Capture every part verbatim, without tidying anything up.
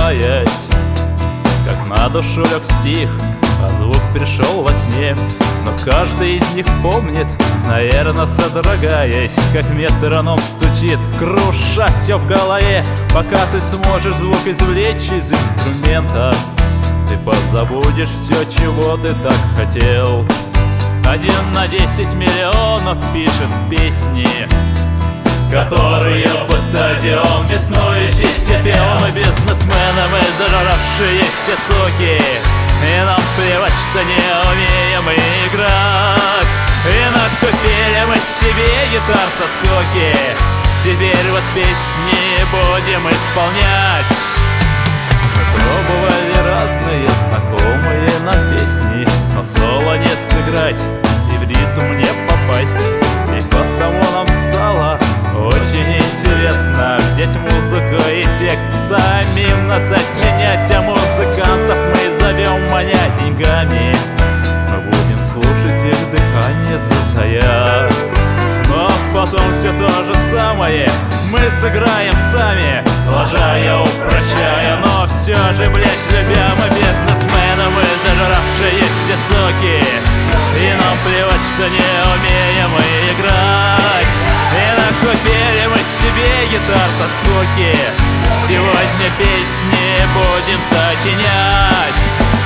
улыбаясь, как на душу лег стих, а звук пришел во сне. Но каждый из них помнит, наверно, содрогаясь, как метроном стучит, круша все в голове. Пока ты сможешь звук извлечь из инструмента, ты позабудешь все, чего ты так хотел. Один на десять миллионов пишет песни, которые по стадион беснующийся пел. Мы бизнесмены, мы зажравшиеся суки, и нам плевать, что не умеем играть. И накупили мы себе гитар со скуки, теперь вот песни будем исполнять. Мы пробовали разные знакомые нам песни, но соло не сыграть и в ритм не попасть. И потому нам стало очень интересно взять музыку и текст, самим нас сочинять. А музыкантов мы зовем, маня деньгами, мы будем слушать их дыхание, затая. Но потом все то же самое мы сыграем сами, лажая, упрощая, но все же, блять, любя. Мы бизнесмены, мы зажравшиеся суки, и нам плевать, что не умеем мы играть. И накупили мы себе гитар со скуки, сегодня песни будем сочинять.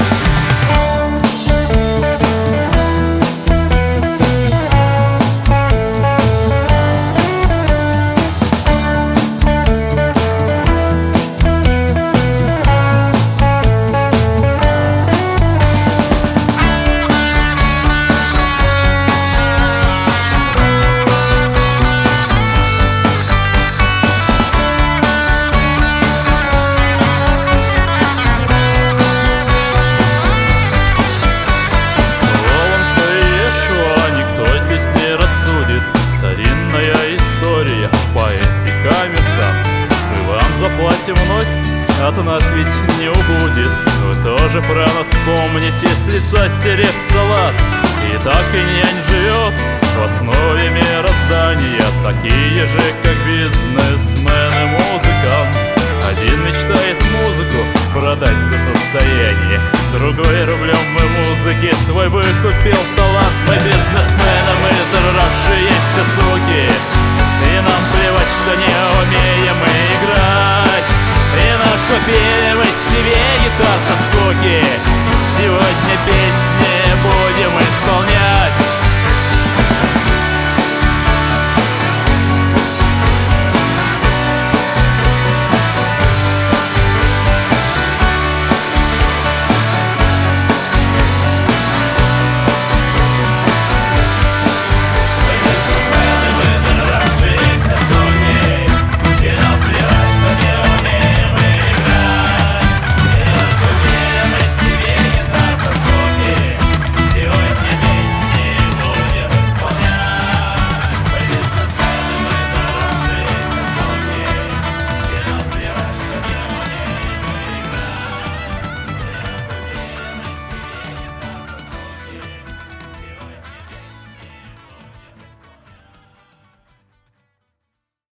Заплатим вновь, от нас ведь не убудет. Вы тоже про нас помните, с лица стерев салат. И так и нянь живет в основе мироздания, такие же, как бизнесмен и музыкант. Один мечтает музыку продать за состояние, другой рублем мы музыки свой выкупил талант. Мы бизнесмены, мы зажравшиеся суки, и нам плевать, что не умеем мы играть. И накупили мы себе гитар со скуки,